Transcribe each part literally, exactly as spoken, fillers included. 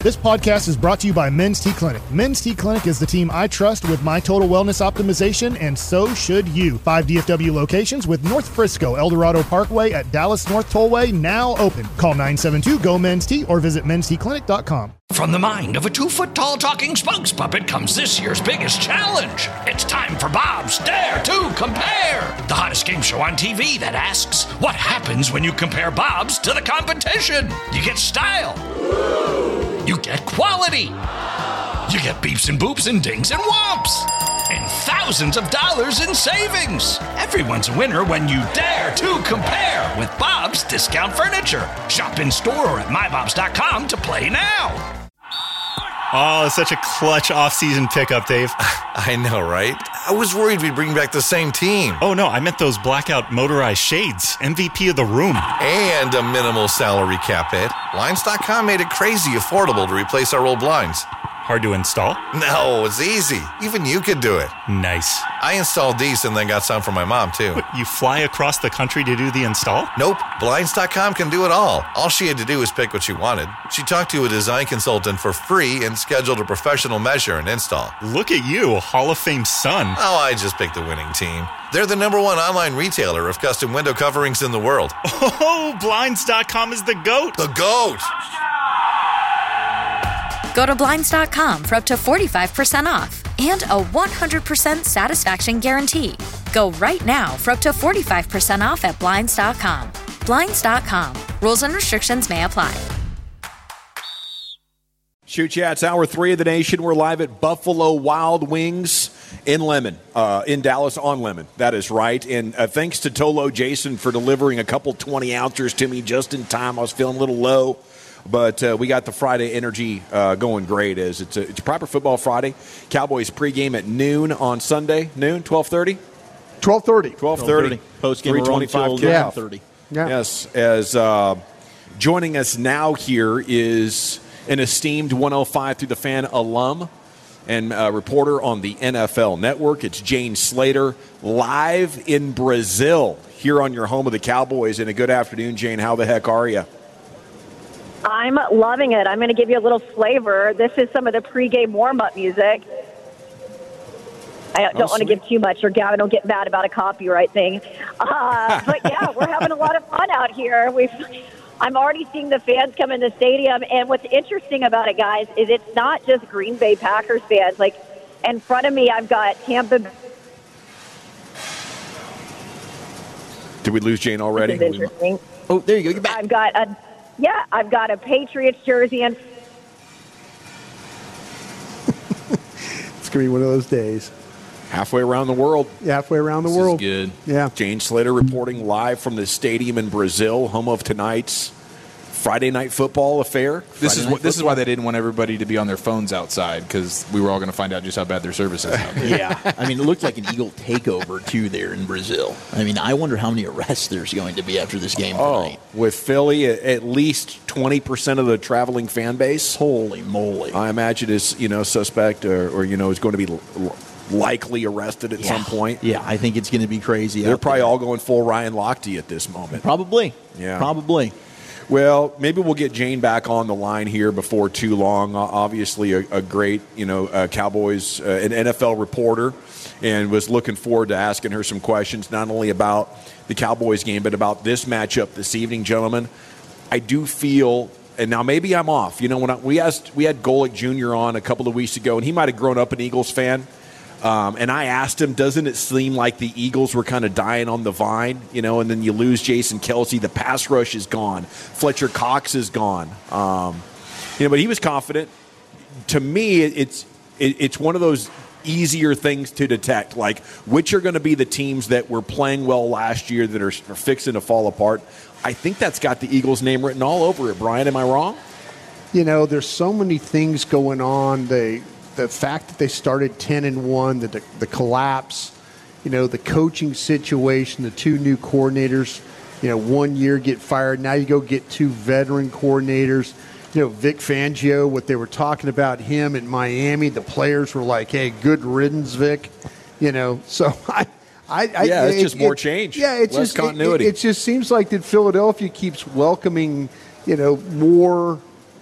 This podcast is brought to you by Men's T Clinic. Men's T Clinic is the team I trust with my total wellness optimization, and so should you. Five D F W locations with North Frisco, El Dorado Parkway at Dallas North Tollway now open. Call nine seven two, G O, Men's T or visit mens t clinic dot com. From the mind of a two-foot-tall talking spokes puppet comes this year's biggest challenge. It's time for Bob's Dare to Compare, the hottest game show on T V that asks, what happens when you compare Bob's to the competition? You get style. You get quality. You get beeps and boops and dings and whomps. And thousands of dollars in savings. Everyone's a winner when you dare to compare with Bob's Discount Furniture. Shop in store or at my bobs dot com to play now. Oh, such a clutch off-season pickup, Dave. I know, right? I was worried we'd bring back the same team. Oh, no, I meant those blackout motorized shades. M V P of the room. And a minimal salary cap hit. Blinds dot com made it crazy affordable to replace our old blinds. Hard to install? No, it's easy. Even you could do it. Nice. I installed these and then got some for my mom, too. What, you fly across the country to do the install? Nope. Blinds dot com can do it all. All she had to do was pick what she wanted. She talked to a design consultant for free and scheduled a professional measure and install. Look at you, a Hall of Fame son. Oh, I just picked the winning team. They're the number one online retailer of custom window coverings in the world. Oh, Blinds dot com is the GOAT. The GOAT! Go to Blinds dot com for up to forty-five percent off and a one hundred percent satisfaction guarantee. Go right now for up to forty-five percent off at Blinds dot com. Blinds dot com. Rules and restrictions may apply. Shoot Yeah, it's hour three of the nation. We're live at Buffalo Wild Wings in Lemon, uh, in Dallas on Lemon. That is right. And uh, thanks to Tolo Jason for delivering a couple twenty-ounces to me just in time. I was feeling a little low. But uh, we got the Friday energy uh, going great. As it's a, it's a proper football Friday. Cowboys pregame at noon on Sunday. Noon, twelve thirty? twelve thirty. twelve thirty. Postgame three twenty-five kickoff. Yeah. thirty. Yeah. Yes. As uh, joining us now here is an esteemed one oh five Through the Fan alum and uh, reporter on the N F L Network. It's Jane Slater, live in Brazil, here on your home of the Cowboys. And a good afternoon, Jane. How the heck are you? I'm loving it. I'm going to give you a little flavor. This is some of the pregame warm-up music. I don't oh, want to give too much, or Gavin will get mad about a copyright thing. Uh, but, yeah, we're having a lot of fun out here. We've, I'm already seeing the fans come in the stadium. And what's interesting about it, guys, is it's not just Green Bay Packers fans. Like, in front of me, I've got Tampa Bay. Did we lose Jane already? This is interesting. Oh, there you go. You're back. I've got a... Yeah, I've got a Patriots jersey. And it's going to be one of those days. Halfway around the world. Yeah, halfway around the this world. Is good. Yeah. Jane Slater reporting live from the stadium in Brazil, home of tonight's Friday Night Football affair. This Friday is what, this is why they didn't want everybody to be on their phones outside, because we were all going to find out just how bad their service is out there. Yeah, I mean, it looked like an Eagle takeover too there in Brazil. I mean, I wonder how many arrests there's going to be after this game tonight. Oh, with Philly, at least twenty percent of the traveling fan base. Holy moly! I imagine is you know suspect or, or you know is going to be l- likely arrested at yeah. some point. Yeah, I think it's going to be crazy. They're probably there. all going full Ryan Lochte at this moment. Probably. Yeah. Probably. Well, maybe we'll get Jane back on the line here before too long. Uh, obviously, a, a great, you know, uh, Cowboys, uh, an N F L reporter, and was looking forward to asking her some questions, not only about the Cowboys game, but about this matchup this evening, gentlemen. I do feel, and now maybe I'm off. You know, when I, we asked, we had Golick Junior on a couple of weeks ago, and he might have grown up an Eagles fan. Um, and I asked him, doesn't it seem like the Eagles were kind of dying on the vine, you know, and then you lose Jason Kelce, the pass rush is gone, Fletcher Cox is gone. Um, you know, but he was confident. To me, it's it, it's one of those easier things to detect, like which are going to be the teams that were playing well last year that are, are fixing to fall apart. I think that's got the Eagles' name written all over it. Brian, am I wrong? You know, there's so many things going on. They The fact that they started ten and one, the, the collapse, you know, the coaching situation, the two new coordinators, you know, one year get fired. Now you go get two veteran coordinators. You know, Vic Fangio, what they were talking about him in Miami, the players were like, hey, good riddance, Vic. You know, so I – I, I, yeah, it's it, just more it, change. Yeah, it's less just continuity. It, it, it just seems like that Philadelphia keeps welcoming, you know, more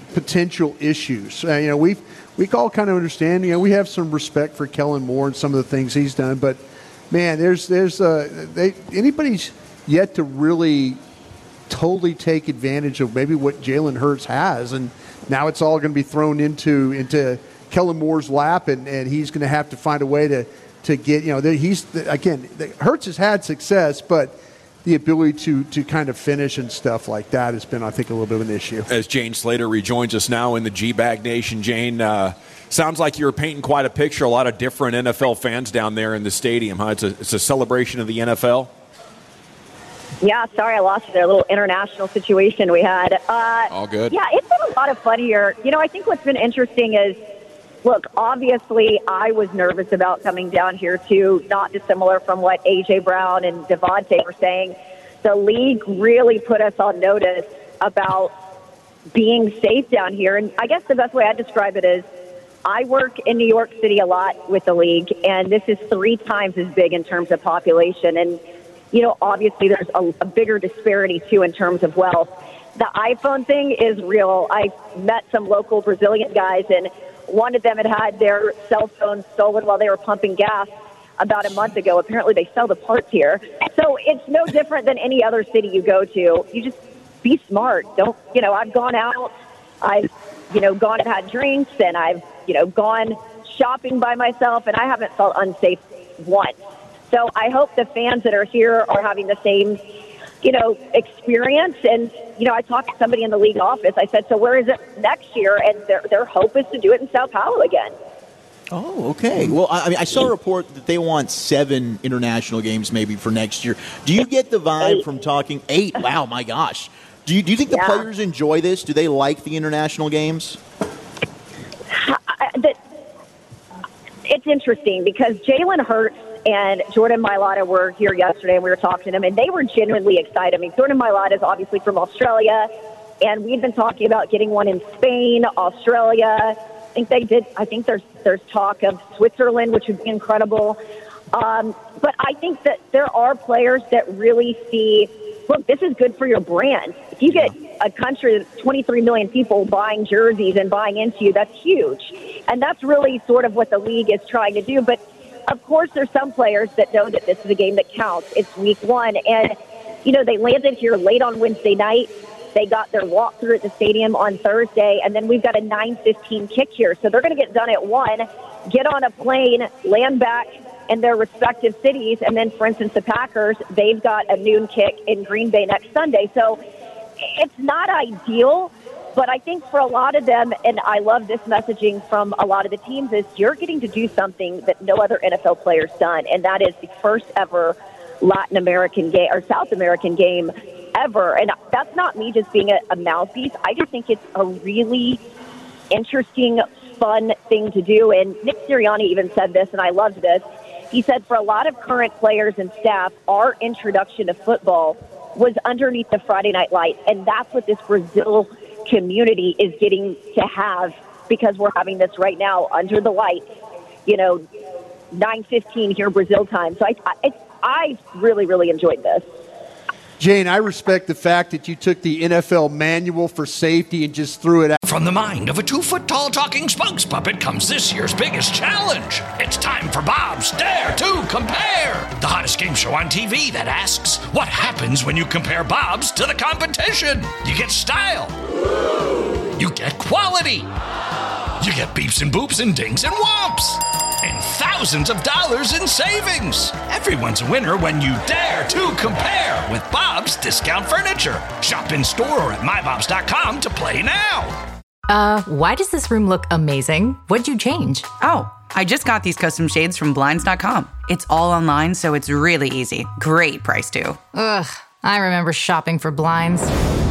potential issues. Uh, you know, we we all kind of understand. You know, we have some respect for Kellen Moore and some of the things he's done, but man, there's there's uh, they anybody's yet to really totally take advantage of maybe what Jalen Hurts has, and now it's all going to be thrown into into Kellen Moore's lap, and, and he's going to have to find a way to to get you know he's again Hurts has had success, but the ability to to kind of finish and stuff like that has been, I think, a little bit of an issue. As Jane Slater rejoins us now in the G-Bag Nation, Jane, uh, sounds like you're painting quite a picture. A lot of different N F L fans down there in the stadium, huh? It's a, it's a celebration of the N F L? Yeah, sorry I lost you there. A little international situation we had. Uh, All good. Yeah, it's been a lot of fun here. You know, I think what's been interesting is, look, obviously I was nervous about coming down here too, not dissimilar from what A J. Brown and Devontae were saying. The league really put us on notice about being safe down here. And I guess the best way I'd describe it is I work in New York City a lot with the league, and this is three times as big in terms of population. And, you know, obviously there's a, a bigger disparity too in terms of wealth. The iPhone thing is real. I met some local Brazilian guys, and one of them had had their cell phone stolen while they were pumping gas about a month ago. Apparently they sell the parts here. So it's no different than any other city you go to. You just be smart. Don't, you know, I've gone out, I've, you know, gone and had drinks, and I've, you know, gone shopping by myself, and I haven't felt unsafe once. So I hope the fans that are here are having the same, you know, experience. And, you know, I talked to somebody in the league office. I said, so where is it next year? And their their hope is to do it in Sao Paulo again. Oh, okay. Well, I, I mean, I saw a report that they want seven international games maybe for next year. Do you get the vibe eight. from talking eight? Wow, my gosh. Do you do you think the Yeah. players enjoy this? Do they like the international games? I, that, it's interesting because Jalen Hurts and Jordan Mailata were here yesterday, and we were talking to them, and they were genuinely excited. I mean, Jordan Mailata is obviously from Australia, and we've been talking about getting one in Spain, Australia. I think they did. I think there's there's talk of Switzerland, which would be incredible. Um, but I think that there are players that really see, look, this is good for your brand. If you get a country with twenty-three million people buying jerseys and buying into you, that's huge. And that's really sort of what the league is trying to do. But of course, there's some players that know that this is a game that counts. It's week one. And, you know, they landed here late on Wednesday night. They got their walkthrough at the stadium on Thursday. And then we've got a nine fifteen kick here. So they're going to get done at one, get on a plane, land back in their respective cities. And then, for instance, the Packers, they've got a noon kick in Green Bay next Sunday. So it's not ideal. But I think for a lot of them, and I love this messaging from a lot of the teams, is you're getting to do something that no other N F L player's done, and that is the first ever Latin American game or South American game ever. And that's not me just being a, a mouthpiece. I just think it's a really interesting, fun thing to do. And Nick Sirianni even said this, and I loved this. He said, for a lot of current players and staff, our introduction to football was underneath the Friday Night Lights, and that's what this Brazil community is getting to have, because we're having this right now under the lights, you know, nine fifteen here Brazil time. So I, I, I really, really enjoyed this. Jane, I respect the fact that you took the N F L manual for safety and just threw it out. From the mind of a two-foot-tall talking spokes puppet comes this year's biggest challenge. It's time for Bob's Dare to Compare, the hottest game show on T V that asks, what happens when you compare Bob's to the competition? You get style. You get quality. You get beeps and boops and dings and whomps. And thousands of dollars in savings. Everyone's a winner when you dare to compare with Bob's Discount Furniture. Shop in store or at my bobs dot com to play now. Uh, why does this room look amazing? What'd you change? Oh, I just got these custom shades from blinds dot com. It's all online, so it's really easy. Great price, too. Ugh, I remember shopping for blinds.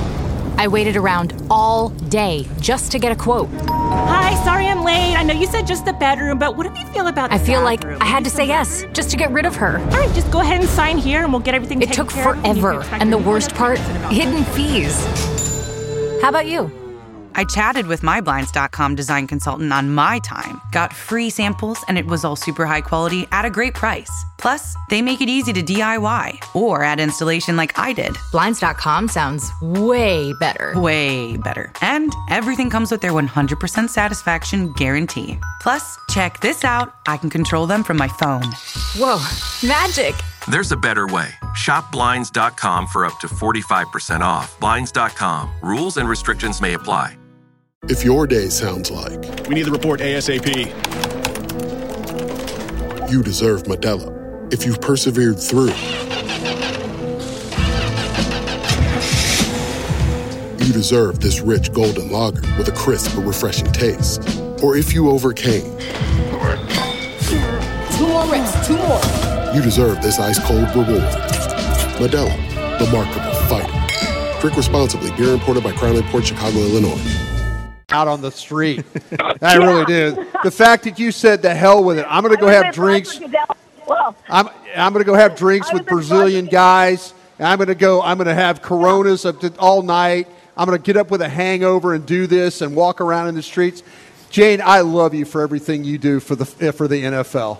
I waited around all day just to get a quote. Hi, sorry I'm late. I know you said just the bedroom, but what do you feel about the I feel bathroom? like I had to say yes just to get rid of her. All right, just go ahead and sign here and we'll get everything It taken took care of. forever, and the worst part, hidden fees. How about you? I chatted with my Blinds dot com design consultant on my time, got free samples, and it was all super high quality at a great price. Plus, they make it easy to D I Y or add installation like I did. Blinds dot com sounds way better. Way better. And everything comes with their one hundred percent satisfaction guarantee. Plus, check this out. I can control them from my phone. Whoa, magic. There's a better way. Shop Blinds dot com for up to forty-five percent off. Blinds dot com. Rules and restrictions may apply. If your day sounds like... We need the report ASAP. You deserve Modelo. If you've persevered through... You deserve this rich golden lager with a crisp but refreshing taste. Or if you overcame... Two more reps, two more. You deserve this ice-cold reward. Modelo, the Markable Fighter. Drink responsibly. Beer imported by Crown Port Chicago, Illinois. Out on the street. I really do. The fact that you said the hell with it, I'm going to go have drinks. I'm I'm going to go have drinks with Brazilian guys. And I'm going to go. I'm going to have Coronas up to, all night. I'm going to get up with a hangover and do this and walk around in the streets. Jane, I love you for everything you do for the for the N F L.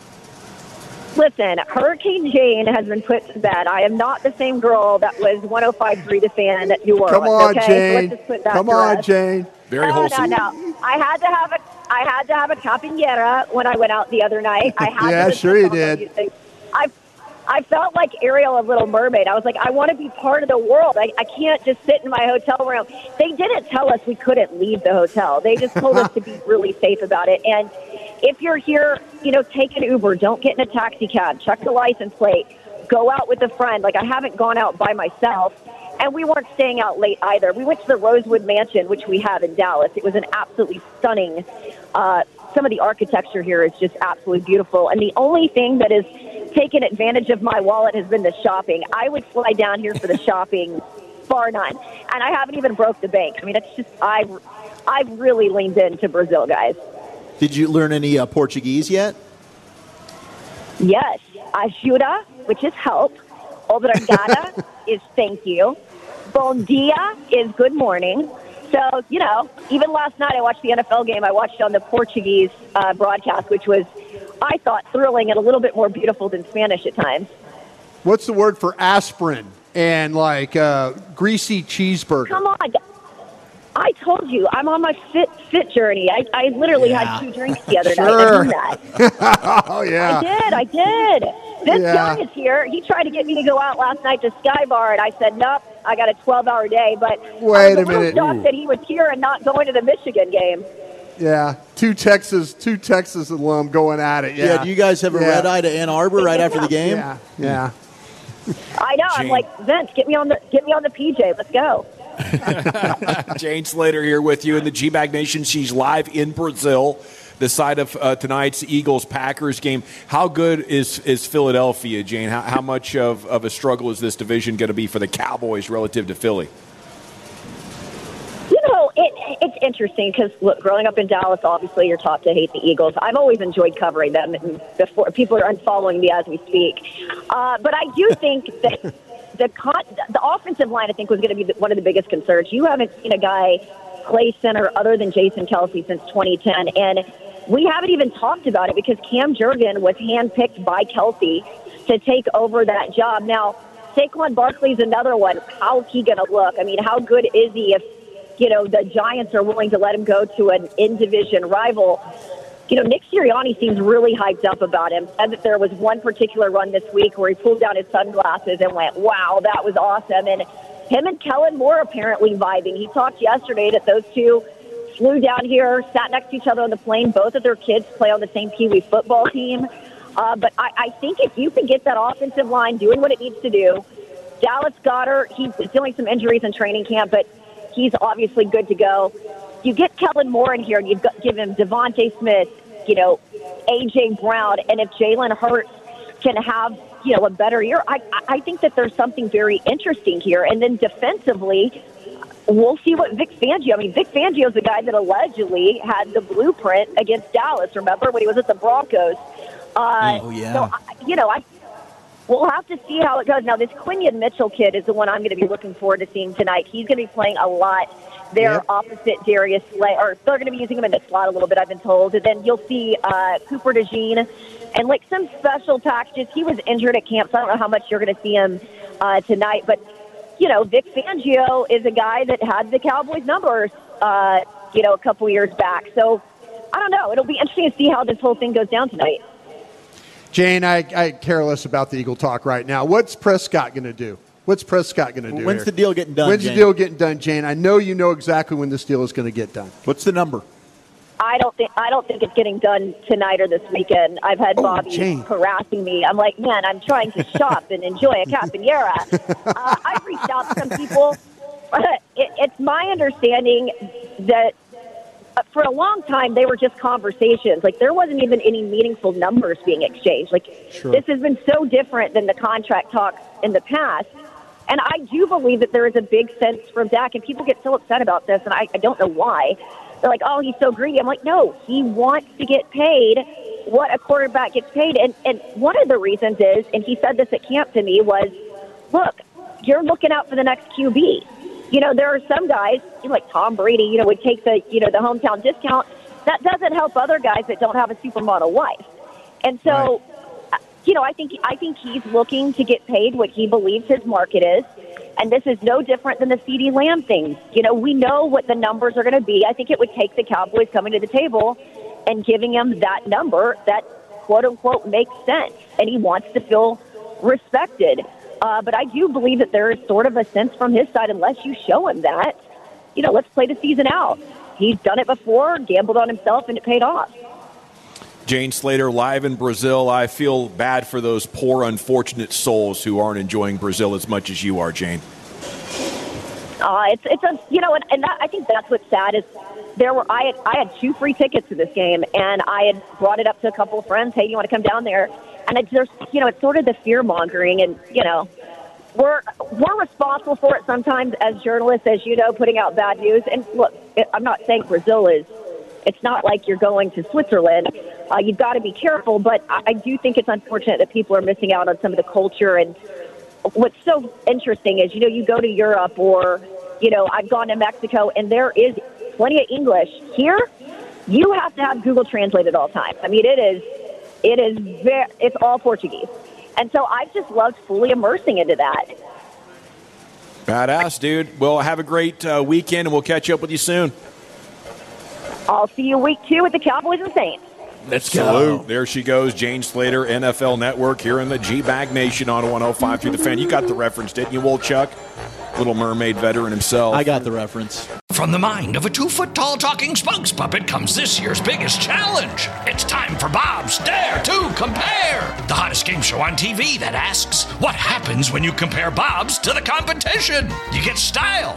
Listen, Hurricane Jane has been put to bed. I am not the same girl that was one oh five point three to fan that you were. Come on, okay? Jane. So let's just put that Come to on, rest. Jane. Very no, wholesome. No, no, I had to have a, I had to have a capinera when I went out the other night. I had yeah, to sure you did. I, I felt like Ariel of Little Mermaid. I was like, I want to be part of the world. I, I can't just sit in my hotel room. They didn't tell us we couldn't leave the hotel. They just told us to be really safe about it. And if you're here, you know, take an Uber. Don't get in a taxi cab. Check the license plate. Go out with a friend. Like, I haven't gone out by myself. And we weren't staying out late either. We went to the Rosewood Mansion, which we have in Dallas. It was an absolutely stunning, uh, some of the architecture here is just absolutely beautiful. And the only thing that has taken advantage of my wallet has been the shopping. I would fly down here for the shopping, bar none. And I haven't even broke the bank. I mean, it's just, I, I've really leaned into Brazil, guys. Did you learn any uh, Portuguese yet? Yes. Ajuda, which is help. Obrigada is thank you. Bom dia is good morning. So, you know, even last night I watched the N F L game. I watched it on the Portuguese uh, broadcast, which was, I thought, thrilling and a little bit more beautiful than Spanish at times. What's the word for aspirin and, like, uh, greasy cheeseburger? Come on. I told you, I'm on my fit fit journey. I, I literally Yeah. had two drinks the other Sure. night. I knew that. Oh, yeah. I did. I did. This Yeah. guy is here. He tried to get me to go out last night to Sky Bar, and I said, nope, I got a twelve-hour day. But Wait I was a a little minute. shocked that he was here and not going to the Michigan game. Yeah, two Texas, two Texas alum going at it. Yeah. Yeah, do you guys have a Yeah. red eye to Ann Arbor right after the game? Yeah, yeah. I know. I'm Jane. like, Vince, get me on the get me on the P J. Let's go. Jane Slater here with you in the G-Bag Nation. She's live in Brazil, the site of uh, tonight's Eagles-Packers game. How good is, is Philadelphia, Jane? How, how much of, of a struggle is this division going to be for the Cowboys relative to Philly? You know, it, it's interesting because, look, growing up in Dallas, obviously you're taught to hate the Eagles. I've always enjoyed covering them. And before people are unfollowing me as we speak. Uh, but I do think that the con- the offensive line, I think, was going to be the, one of the biggest concerns. You haven't seen a guy play center other than Jason Kelce since twenty ten. And we haven't even talked about it because Cam Jurgen was handpicked by Kelce to take over that job. Now, Saquon Barkley's another one. How's he going to look? I mean, how good is he if, you know, the Giants are willing to let him go to an in-division rival? You know, Nick Sirianni seems really hyped up about him. Said that there was one particular run this week where he pulled down his sunglasses and went, wow, that was awesome. And him and Kellen Moore apparently vibing. He talked yesterday that those two flew down here, sat next to each other on the plane. Both of their kids play on the same Pee Wee football team. Uh, but I, I think if you can get that offensive line doing what it needs to do, Dallas Goedert, he's dealing some injuries in training camp, but he's obviously good to go. You get Kellen Moore in here, and you've got, give him Devontae Smith, you know, A J Brown, and if Jalen Hurts can have, you know, a better year, I, I think that there's something very interesting here. And then defensively, we'll see what Vic Fangio. I mean, Vic Fangio is the guy that allegedly had the blueprint against Dallas. Remember when he was at the Broncos? Uh, oh yeah. So you know, I. We'll have to see how it goes. Now, this Quinion Mitchell kid is the one I'm going to be looking forward to seeing tonight. He's going to be playing a lot there Yep. opposite Darius Slay, or they're going to be using him in the slot a little bit, I've been told. And then you'll see uh, Cooper DeJean and like some special packages. He was injured at camp, so I don't know how much you're going to see him uh, tonight. But, you know, Vic Fangio is a guy that had the Cowboys numbers, uh, you know, a couple years back. So, I don't know. It'll be interesting to see how this whole thing goes down tonight. Jane, I, I care less about the Eagle talk right now. What's Prescott going to do? What's Prescott going to do When's here? the deal getting done, When's Jane? the deal getting done, Jane? I know you know exactly when this deal is going to get done. What's the number? I don't think I don't think it's getting done tonight or this weekend. I've had Oh, Bobby Jane. harassing me. I'm like, man, I'm trying to shop and enjoy a caponera. uh, I've reached out to some people. It, it's my understanding that uh, for a long time they were just conversations. Like there wasn't even any meaningful numbers being exchanged. Like Sure. this has been so different than the contract talks in the past. And I do believe that there is a big sense from Dak, and people get so upset about this, and I, I don't know why. They're like, oh, he's so greedy. I'm like, no, he wants to get paid what a quarterback gets paid. And, and one of the reasons is, and he said this at camp to me, was, look, you're looking out for the next Q B. You know, there are some guys, you know, like Tom Brady, you know, would take the, you know, the hometown discount. That doesn't help other guys that don't have a supermodel wife. And so, right. you know, I think I think he's looking to get paid what he believes his market is. And this is no different than the CeeDee Lamb thing. You know, we know what the numbers are going to be. I think it would take the Cowboys coming to the table and giving him that number that, quote, unquote, makes sense. And he wants to feel respected. Uh, but I do believe that there is sort of a sense from his side, unless you show him that, you know, let's play the season out. He's done it before, gambled on himself, and it paid off. Jane Slater live in Brazil. I feel bad for those poor, unfortunate souls who aren't enjoying Brazil as much as you are, Jane. Uh, it's it's a you know, and, and that, I think that's what's sad is there were I had I had two free tickets to this game, and I had brought it up to a couple of friends. Hey, you want to come down there? And it's just you know, it's sort of the fear mongering, and you know, we're we're responsible for it sometimes as journalists, as you know, putting out bad news. And look, it, I'm not saying Brazil is. It's not like you're going to Switzerland. Uh, you've got to be careful, but I, I do think it's unfortunate that people are missing out on some of the culture. And what's so interesting is, you know, you go to Europe or, you know, I've gone to Mexico, and there is plenty of English. Here, you have to have Google Translate at all times. I mean, it is, it is very, it's all Portuguese. And so I've just loved fully immersing into that. Badass, dude. Well, have a great uh, weekend, and we'll catch up with you soon. I'll see you week two with the Cowboys and Saints. Let's go. There she goes, Jane Slater, N F L Network, here in the G-Bag Nation on one oh five through the Fan. You got the reference, didn't you, Wolchuk? Little Mermaid veteran himself. I got the reference. From the mind of a two-foot-tall talking Spunks puppet comes this year's biggest challenge. It's time for Bob's Dare to Compare, the hottest game show on T V that asks, what happens when you compare Bob's to the competition? You get style.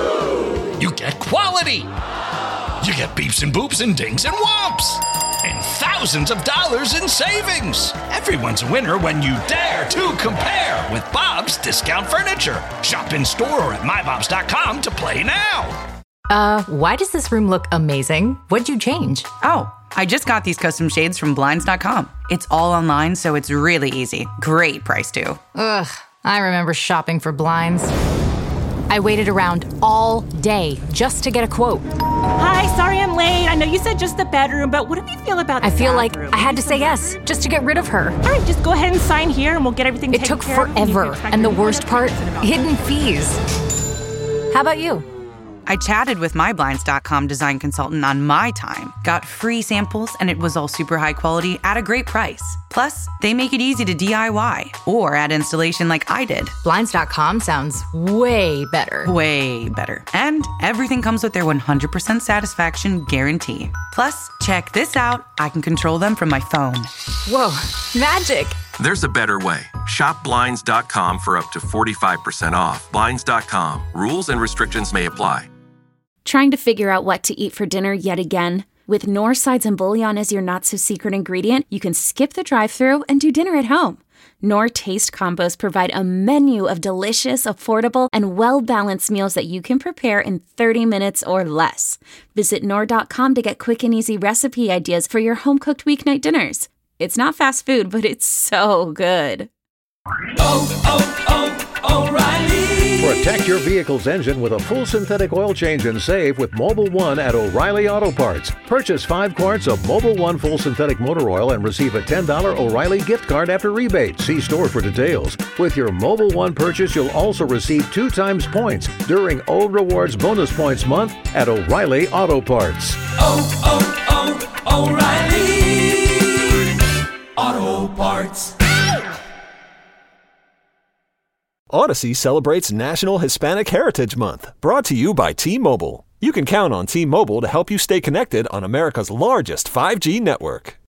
You get quality. You get beeps and boops and dings and whomps. And thousands of dollars in savings. Everyone's a winner when you dare to compare with Bob's Discount Furniture. Shop in store or at my bobs dot com to play now. Uh, why does this room look amazing? What'd you change? Oh, I just got these custom shades from blinds dot com. It's all online, so it's really easy. Great price, too. Ugh, I remember shopping for blinds. I waited around all day just to get a quote. Hi, sorry I'm late. I know you said just the bedroom, but what do you feel about the I feel bathroom? like I had to say yes just to get rid of her. All right, just go ahead and sign here and we'll get everything It taken took care of. forever, and the worst part, hidden fees. How about you? I chatted with my blinds dot com design consultant on my time, got free samples, and it was all super high quality at a great price. Plus, they make it easy to D I Y or add installation like I did. blinds dot com sounds way better. Way better. And everything comes with their one hundred percent satisfaction guarantee. Plus, check this out. I can control them from my phone. Whoa, magic. There's a better way. Shop blinds dot com for up to forty-five percent off. blinds dot com. Rules and restrictions may apply. Trying to figure out what to eat for dinner yet again? With Knorr Sides and Bouillon as your not-so-secret ingredient, you can skip the drive-thru and do dinner at home. Knorr Taste Combos provide a menu of delicious, affordable, and well-balanced meals that you can prepare in thirty minutes or less. Visit Knorr dot com to get quick and easy recipe ideas for your home-cooked weeknight dinners. It's not fast food, but it's so good. Oh, oh, oh, O'Reilly Protect your vehicle's engine with a full synthetic oil change and save with Mobil one at O'Reilly Auto Parts. Purchase five quarts of Mobil one full synthetic motor oil and receive a ten dollars O'Reilly gift card after rebate. See store for details. With your Mobil one purchase, you'll also receive two times points during O Rewards Bonus Points Month at O'Reilly Auto Parts. Oh, oh, oh, O'Reilly Auto Parts. Odyssey celebrates National Hispanic Heritage Month, brought to you by T-Mobile. You can count on T-Mobile to help you stay connected on America's largest five G network.